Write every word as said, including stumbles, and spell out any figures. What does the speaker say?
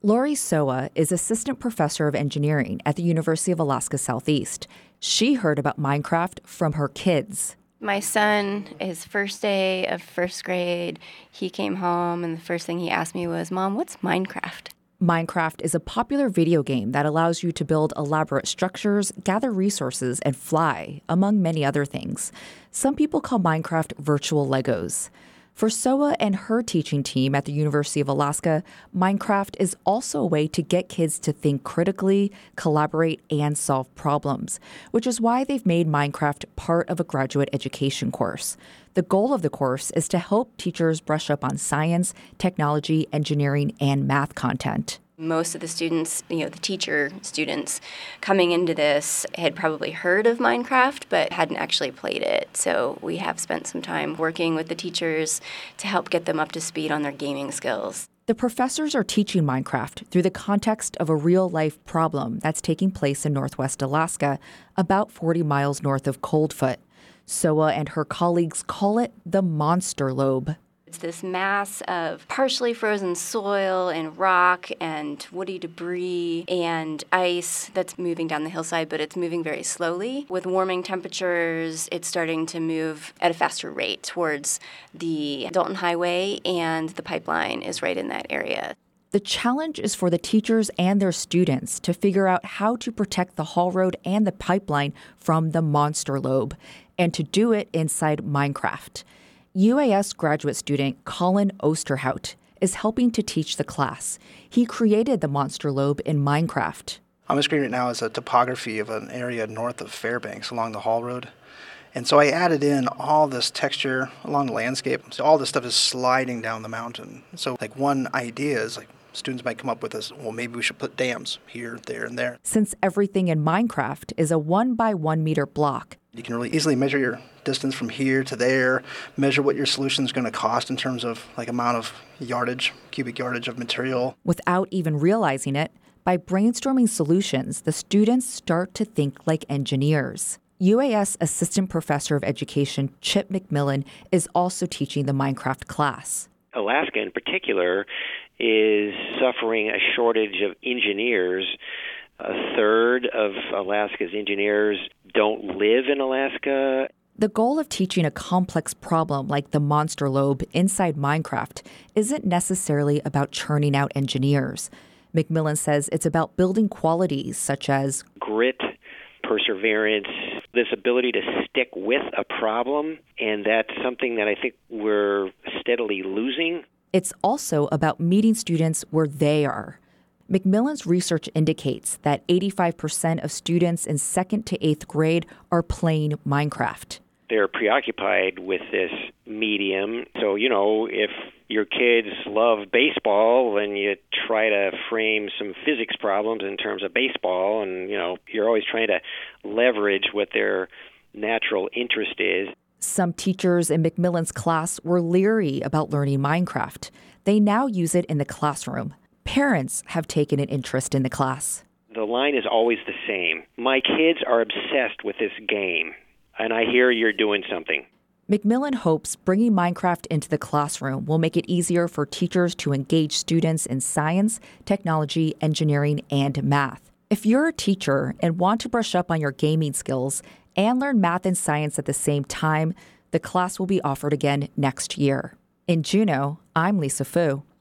Lori Soa is assistant professor of engineering at the University of Alaska Southeast. She heard about Minecraft from her kids. My son, his first day of first grade, he came home and the first thing he asked me was, "Mom, what's Minecraft?" Minecraft is a popular video game that allows you to build elaborate structures, gather resources, and fly, among many other things. Some people call Minecraft virtual Legos. For Soa and her teaching team at the University of Alaska, Minecraft is also a way to get kids to think critically, collaborate, and solve problems, which is why they've made Minecraft part of a graduate education course. The goal of the course is to help teachers brush up on science, technology, engineering, and math content. Most of the students, you know, the teacher students coming into this had probably heard of Minecraft but hadn't actually played it. So we have spent some time working with the teachers to help get them up to speed on their gaming skills. The professors are teaching Minecraft through the context of a real-life problem that's taking place in Northwest Alaska, about forty miles north of Coldfoot. Soa and her colleagues call it the monster lobe. It's this mass of partially frozen soil and rock and woody debris and ice that's moving down the hillside, but it's moving very slowly. With warming temperatures, it's starting to move at a faster rate towards the Dalton Highway, and the pipeline is right in that area. The challenge is for the teachers and their students to figure out how to protect the haul road and the pipeline from the monster lobe, and to do it inside Minecraft. U A S graduate student Colin Osterhout is helping to teach the class. He created the monster lobe in Minecraft. On the screen right now is a topography of an area north of Fairbanks along the haul road. And so I added in all this texture along the landscape. So all this stuff is sliding down the mountain. So like one idea is like students might come up with this, well, maybe we should put dams here, there, and there. Since everything in Minecraft is a one by one meter block, you can really easily measure your distance from here to there, measure what your solution is going to cost in terms of like amount of yardage, cubic yardage of material. Without even realizing it, by brainstorming solutions, the students start to think like engineers. U A S Assistant Professor of Education Chip McMillan is also teaching the Minecraft class. Alaska in particular is suffering a shortage of engineers. A third of Alaska's engineers don't live in Alaska. The goal of teaching a complex problem like the monster lobe inside Minecraft isn't necessarily about churning out engineers. McMillan says it's about building qualities such as grit, perseverance, this ability to stick with a problem, and that's something that I think we're steadily losing. It's also about meeting students where they are. McMillan's research indicates that eighty-five percent of students in second to eighth grade are playing Minecraft. They're preoccupied with this medium. So, you know, if your kids love baseball, then you try to frame some physics problems in terms of baseball, and, you know, you're always trying to leverage what their natural interest is. Some teachers in McMillan's class were leery about learning Minecraft. They now use it in the classroom. Parents have taken an interest in the class. The line is always the same. My kids are obsessed with this game, and I hear you're doing something. McMillan hopes bringing Minecraft into the classroom will make it easier for teachers to engage students in science, technology, engineering, and math. If you're a teacher and want to brush up on your gaming skills and learn math and science at the same time, the class will be offered again next year. In Juneau, I'm Lisa Fu.